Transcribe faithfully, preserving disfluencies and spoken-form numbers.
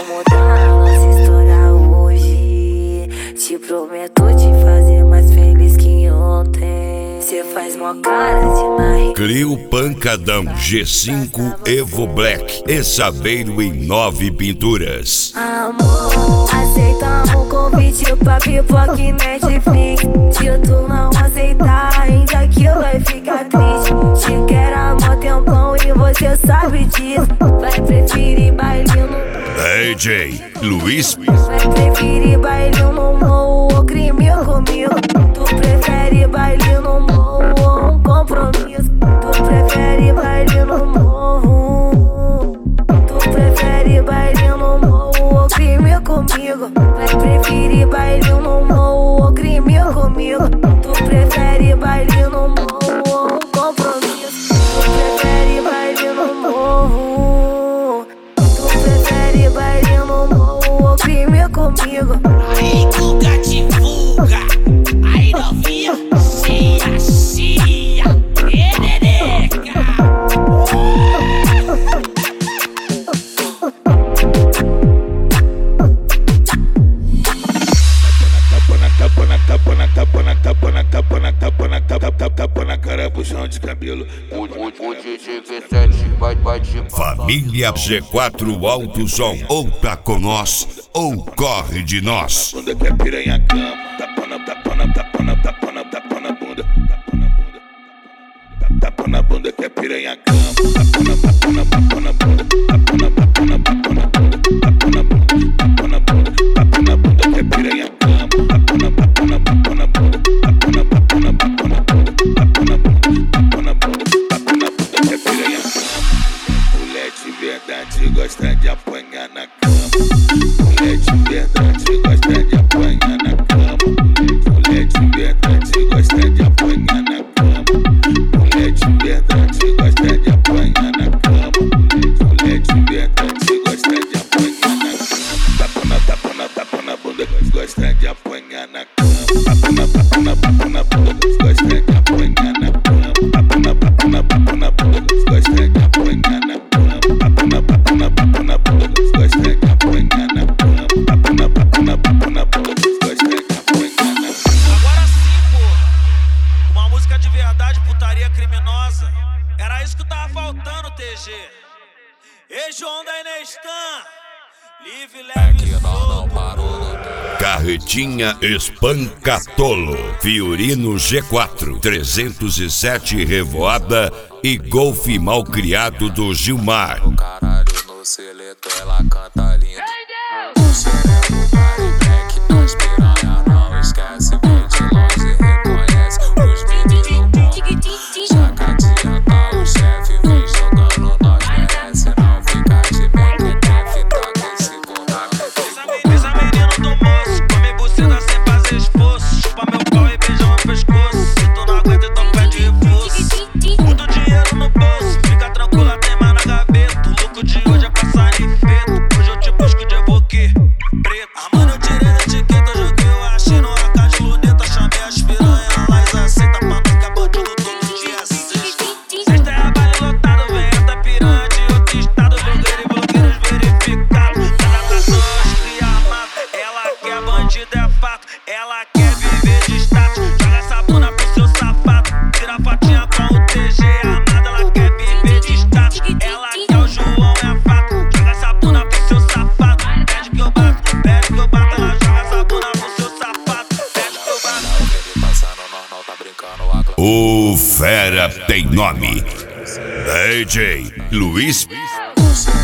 vou mudar a nossa história hoje. Te prometo te fazer mais feliz que ontem. Cê faz mó cara de marre. Crio Pancadão G cinco Evo Black e Saveiro em nove pinturas. Amor, aceita um convite pra pipoca e Netflix. Se tu não aceitar, ainda que vai ficar triste. Te quero há mó tempão e você sabe disso. Vai preferir baile no... D J Luiz. Vai preferir baile no morro ou crime comigo. Tu prefere baile no morro ou um compromisso. Tu prefere baile no morro. Tu prefere baile no morro ou crime comigo. Vai preferir baile no morro ou crime comigo. Tu prefere baile no morro ou um compromisso. Tu prefere baile no morro. Tu prefere baile no morro ou crime comigo. Aí Guga divulga, aí novinha, cia, cia, perereca. Tapa na tapa na tapa na tapa na tapa na tapa na tapa na tapa tapa tapa na cara, puxão de cabelo. O D J V sete vai bate. Família G quatro Alto Som. Ou tá com nós, ou corre de nós. Bunda que é piranha cama, tapa na tapa na tapa na tapa na tapa na bunda, tapa na bunda, tapa na bunda que é piranha cama, tapa na tapa na tapa na bunda, tapa na tapa na tapa na bunda, tapa na bunda, tapa na bunda, tapa na bunda que é piranha cama, tapa na tapa na tapa na bunda, tapa na tapa na tapa na bunda, tapa na bunda, tapa na bunda, tapa na bunda que é piranha cama. Mulher de verdade gosta de apanhar na cama. Mulher de verdade gosta de apanhar na cama. Mulher de verdade gosta de apanhar na cama. Mulher de verdade gosta de apanhar na cama. Mulher de verdade gosta de apanhar na cama. Tapa na tapa na tapa na bunda, gosta de apanhar na cama. Tapa na tapa na tapa na bunda, gosta de apanhar na cama. Tapa na tapa na tapa na bunda, gosta de apanhar na cama. Tapa na tapa na tapa na bunda, gosta de apanhar na cama. Tapa na tapa na tapa na bunda, gosta de apanhar na cama. Agora sim, pô. Uma música de verdade, putaria criminosa. Era isso que tava faltando, T G. Ei, João da Inestan. Livre, leve, solto. Carretinha Espancatolo, Fiorino G quatro, trezentos e sete Revoada e Golfe Malcriado do Gilmar. Caralho, no seleto ela canta lindo. O sereno Mari Black, as piranha não esquece. Vem de longe, reconhece os meninos bons. Chacatinha tá o chefe, vem jogando, nós merece. Não fica de mequetrefe, tá com segunda metricô. Essa menina do moço, come buceta sem fazer esforço. Chupa meu pau e beija meu pescoço. Se tu não aguenta, então pede reforço. Muito dinheiro no bolso, fica tranquila, tem mais na gaveta. O lucro de hoje é passar em feto. Hoje eu te busco de evoque preto. Ah, mano, eu tirei da etiqueta, joguei o achei no A K de luneta. Chamei as piranha, elas aceita pra nós que é bandido todo dia sexta. Sexta é baile lotado, vem essa piranha de outro estado. Blogueiro e blogueiros verificados. Cada nação cria armado. Ela quer bandido, é fato. Ela quer viver de status. Joga essa bunda pro seu sapato. Tira a fotinha com o T G armado. Ela quer viver de status. Ela quer o João, é fato. Joga essa bunda pro seu sapato. Pede que eu bato, pede que eu bato. Ela joga essa bunda pro seu sapato. Pede que eu bato. Ele passando normal, tá brincando a O Fera tem nome. D J Luiz. clã.